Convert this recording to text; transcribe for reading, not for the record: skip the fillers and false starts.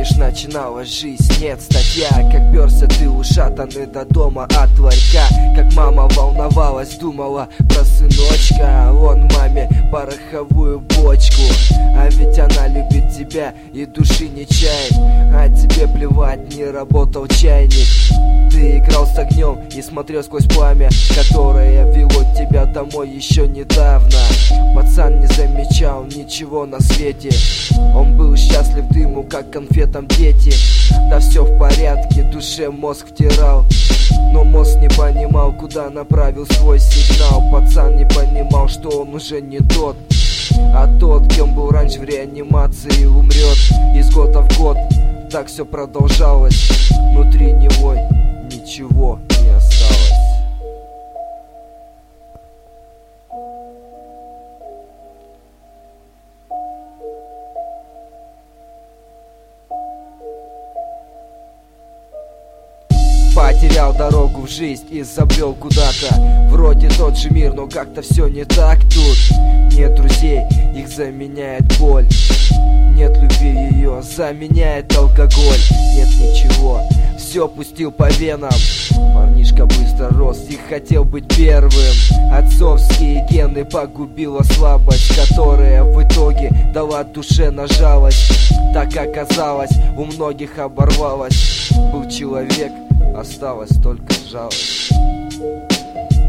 помнишь, начиналась жизнь, нет статья. Как перся ты ушатанный до дома от ларька. Как мама волновалась, думала про сыночка. Он маме пороховую бочку. А ведь она любит тебя и души не чает. А тебе плевать, не работал чайник. Ты играл с огнем и смотрел сквозь пламя, которое вело тебя домой еще недавно. Пацан не замечал ничего на свете. Он был счастлив дыму, как конфетам дети. Да все в порядке, душе мозг втирал. Но мозг не понимал, куда направил свой сигнал. Пацан не понимал, что он уже не тот, а тот, кем был раньше в реанимации, умрет из года в год. Так все продолжалось. Внутри него ничего не осталось. Потерял дорогу в жизнь и забрел куда-то. Вроде тот же мир, но как-то все не так тут. Нет друзей, их заменяет боль. Нет любви, ее заменяет алкоголь. Нет ничего, все пустил по венам. Парнишка быстро рос и хотел быть первым. Отцовские гены погубила слабость, которая в итоге дала душе на жалость. Так оказалось, у многих оборвалось. Был человек, осталась только жалость.